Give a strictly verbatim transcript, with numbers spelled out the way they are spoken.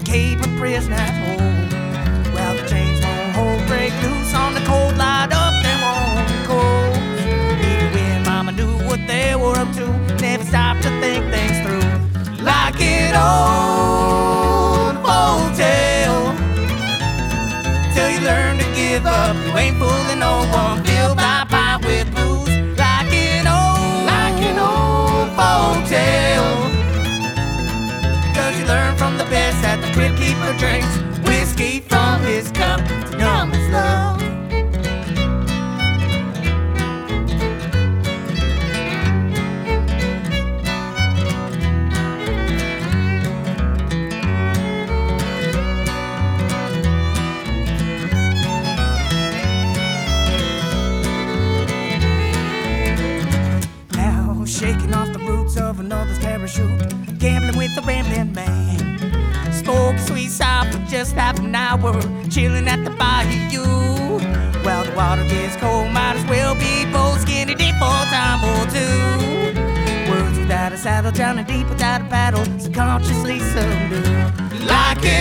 and keep a prisoner at home. Well, the chains won't hold, break loose on the cold, light up them warm coals. Even when mama knew what they were up to, never stopped to think things through. Like an old folk tale, till you learn to give up. You ain't fooling no one, filled by pie with blues. Like an old, like an old folk tale, cause you learn from the best that the crypt keeper drinks whiskey from his cup to numb his love. Shaking off the roots of another's parachute, gambling with a rambling man, smoking sweet sour for just half an hour, chilling at the bayou. Well, the water gets cold, might as well be both skinny dip for a time or two. Words without a saddle, drowning deep without a paddle, subconsciously subdued. Like it